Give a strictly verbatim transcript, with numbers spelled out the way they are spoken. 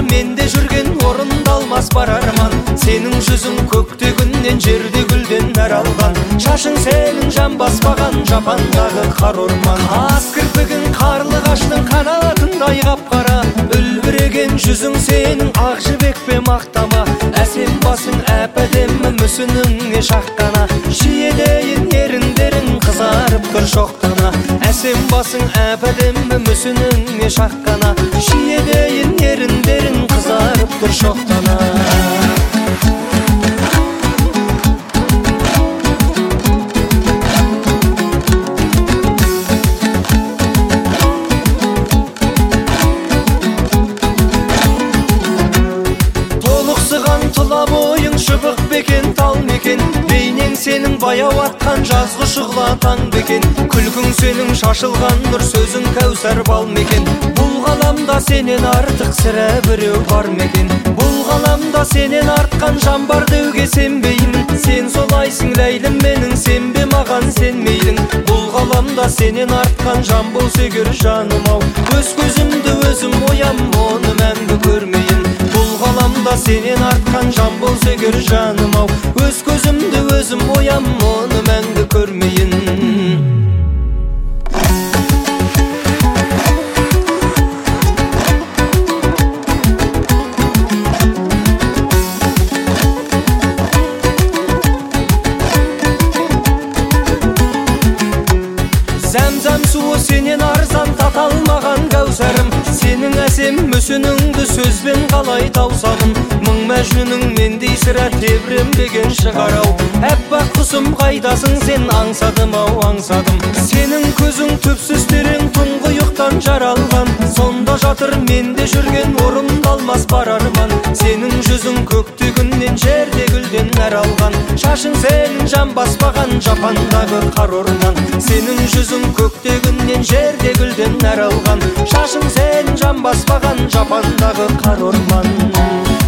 менде жүрген орындалмас бар арман. Сенің жүзің көкте күннен, жерде гүлден нәр алған. Шашың сенің жан баспаған жапандағы қар орман. Ас кірпігің қарлы қаштың қанатындай қап-қара. Үлбіреген жүзің сенің ақ жібекпе мақтама. Әсем басың әп-әдемі мүсініңе шаққана. Шиедейін еріндерің қызарып тұр шоқтана. Әсем басың әп-әдемі мүсініңе шаққана. Шиедейін еріндерің қызарып тұр шоқтана. Тұла бойың шыбық бекен, тал мекен. Бейнең сенің баяу атқан жазғы шұғла таң бекен. Күлкің сенің шашылған нұр, сөзің кәусар бал мекен. Бұл ғаламда сенен артық сірә біреу бар мекен. Бұл ғаламда сенен артқан жан бар деуге сенбеймін. Сен солайсың ләйлім менің, сенбе маған сен мейлің. Бұл ғаламда сенен артқан жан болса егер жаным ау, өз көзімді өзім оям, оны мәңгі көрмейін. Бұл ғаламда сенен артқан жан болса егер жаным ау, өз көзімді өзім оям, оны мәңгі көрмейін. Зәм-зәм суы сенен арзан, таталмаған кәусәрім. Сенің әсем мүсініңді сөзбен қалай таусағым. Мың мәжнүнің мендей сірә тебіренбеген шығарау. Әппақ құсым қайдасың сен, аңсадым ау аңсадым. Сенің көзің түпсіз терең, тұңғиықтан жаралған. Сонда жатыр менде жүрген орындалмас бар арман. Сенің жүзің көкте күннен, жерде гүлден нәр алған. Шашың сенің жан баспаған жапандағы қар орман. Сенің жүзің көкте күннен, жерде гүлден нәр алған. Шашың сенің жан баспаған жапандағы қар орман.